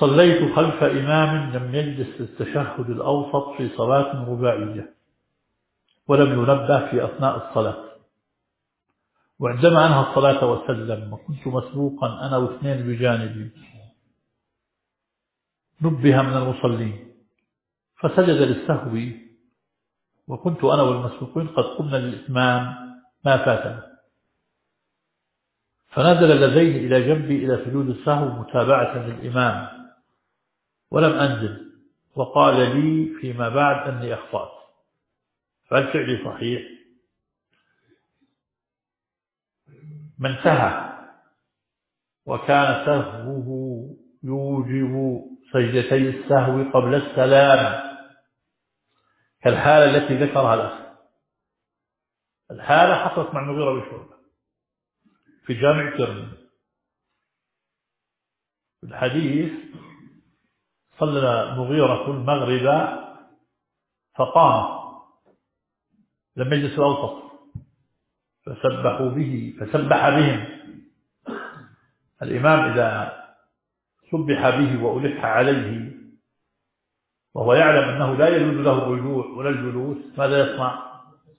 صليت خلف إمام لم يجلس للتشهد الأوسط في صلاة رباعية ولم ينبه في أثناء الصلاة، وعندما أنهى الصلاة وسلم وكنت مسبوقا أنا واثنين بجانبي نبه من المصلين فسجد للسهو، وكنت أنا والمسبوقين قد قمنا للإتمام ما فاتنا، فنزل لديه إلى جنبي إلى سجود السهو متابعة للإمام ولم أنزل، وقال لي فيما بعد أني أخطأت، فهل فعلي صحيح؟ من سهى وكان سهوه يوجب سجدتي السهو قبل السلام كالحالة التي ذكرها الأخ. الحالة حصلت مع المغيرة بن شعبة في جامع الترمذي. في الحديث صلى المغيرة المغرب فقام لم يجلس الأوسط فسبح بهم. الإمام إذا سبح به وألح عليه وهو يعلم أنه لا يجوز له الرجوع ولا الجلوس ماذا يصنع؟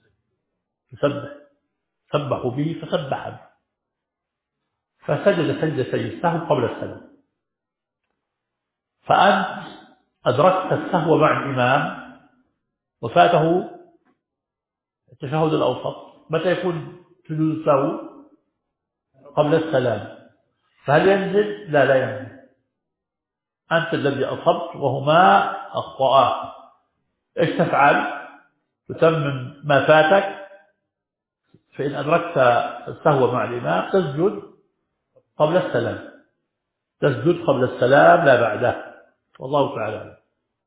سبحوا به فسبح به، فسجد سجدتي السهو قبل السلام. فأنت أدركت السهو مع الإمام وفاته التشهد الأوسط، متى يكون سجود السهو؟ قبل السلام. فهل ينزل؟ لا ينزل. أنت الذي أصبت وهما أخطأا. إيش تفعل؟ تتمم ما فاتك، فإن أدركت السهو مع الإمام تسجد قبل السلام، تسجد قبل السلام لا بعده، والله تعالى.